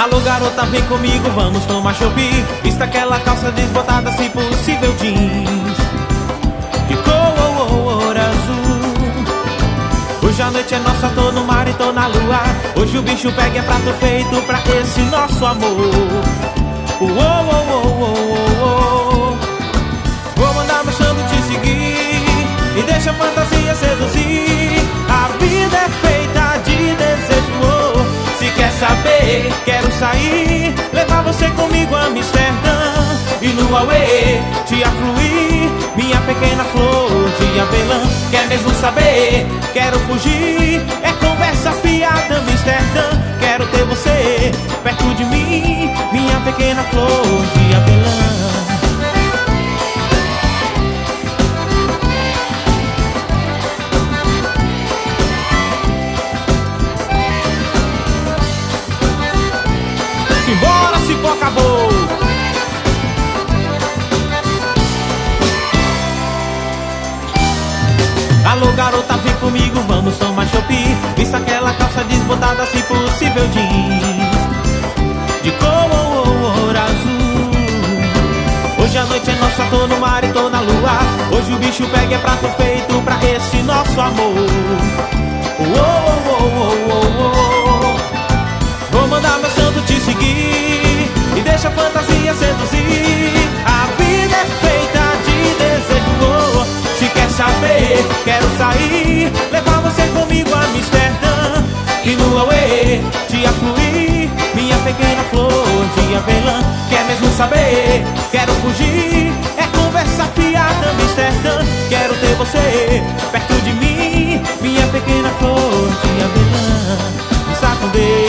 Alô garota, vem comigo, vamos tomar chopp. Vista aquela calça desbotada, se possível jeans de cor azul. Hoje a noite é nossa, tô no mar e tô na lua. Hoje o bicho pega, é prato feito pra esse nosso amor. Vou mandar meu santo te seguir e deixa a fantasia seduzir. A vida é feita de desejo. Se quer saber, quero sair, levar você comigo a Amsterdã. E no Aue te afluir, minha pequena flor de avelã. Quer mesmo saber, quero fugir, é conversa fiada Amsterdã. Quero ter você perto de mim, minha pequena flor de avelã. Simbora, Cipó, acabou! Alô garota, vem comigo, vamos tomar chopp. Vista aquela calça desbotada, se possível jeans de cor azul. Hoje a noite é nossa, tô no mar e tô na lua. Hoje o bicho pega, é prato feito pra esse nosso amor. Vou mandar meu santo te seguir e deixa a fantasia seduzir. A vida é feita de desejo. Se quer saber, quero sair, levar você comigo a Amsterdã. E no Aue te afluir, minha pequena flor de avelã. Quer mesmo saber, quero fugir, é conversa fiada Amsterdã. Quero ter você perto de mim, minha pequena flor de avelã. Me sacudir.